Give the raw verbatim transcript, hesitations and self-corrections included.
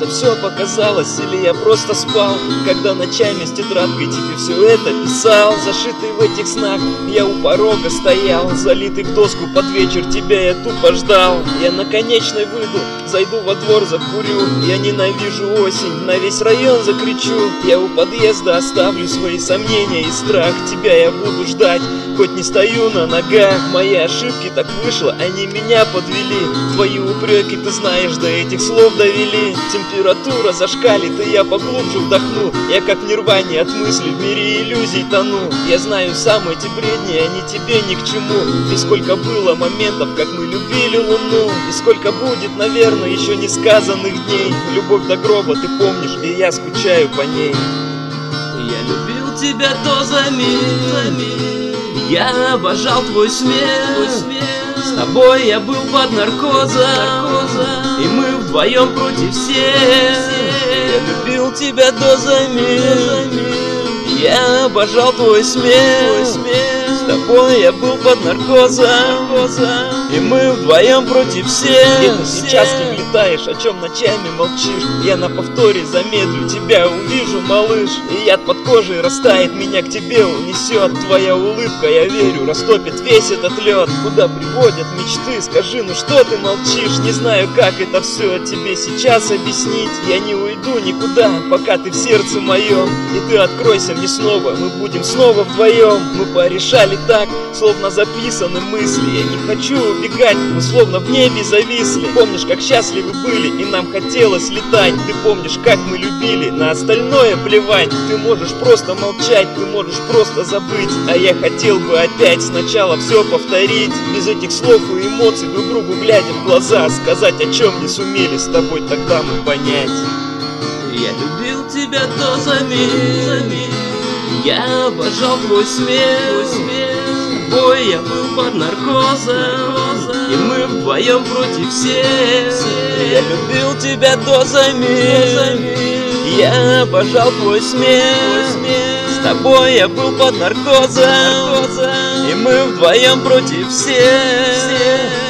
все показалось, или я просто спал, когда ночами с тетрадкой тебе все это писал. Зашитый в этих снах я у порога стоял, залитый в доску под вечер, тебя я тупо ждал. Я на конечной выйду, зайду во двор, закурю. Я ненавижу осень, на весь район закричу. Я у подъезда оставлю свои сомнения и страх, тебя я буду ждать, хоть не стою на ногах. Мои ошибки так вышло, они меня подвели. Твои упреки, ты знаешь, до этих слов довели. Температура зашкалит, и я поглубже вдохну. Я как в нирване от мыслей в мире иллюзий тону. Я знаю, сам эти бредни, они тебе ни к чему. И сколько было моментов, как мы любили луну. И сколько будет, наверное, еще не сказанных дней. Любовь до гроба, ты помнишь, и я скучаю по ней. Я любил тебя до замен, я обожал твой смех. С тобой я был под наркозом, и мы вдвоем против всех. Я любил тебя до замен, я обожал твой смех. С тобой я был под наркозом, и мы вдвоем против всех. Где-то сейчас ты летаешь, о чем ночами молчишь. Я на повторе замедлю, тебя увижу, малыш. И яд под кожей растает, меня к тебе унесет. Твоя улыбка, я верю, растопит весь этот лед. Куда приводят мечты, скажи, ну что ты молчишь? Не знаю, как это все тебе сейчас объяснить. Я не уйду никуда, пока ты в сердце моем. И ты откройся мне снова, мы будем снова вдвоем. Мы порешали так, словно записаны мысли. Я не хочу убегать, мы словно в небе зависли. Помнишь, как счастливы были, и нам хотелось летать. Ты помнишь, как мы любили, на остальное плевать. Ты можешь просто молчать, ты можешь просто забыть. А я хотел бы опять сначала все повторить. Без этих слов и эмоций, друг другу глядя в глаза, сказать, о чем не сумели с тобой тогда мы понять. Я любил тебя до замен, я обожал твой смех. С тобой я был под наркозом, и мы вдвоем против всех. Я любил тебя до замен, я обожал твой смех. С тобой я был под наркозом, и мы вдвоем против всех.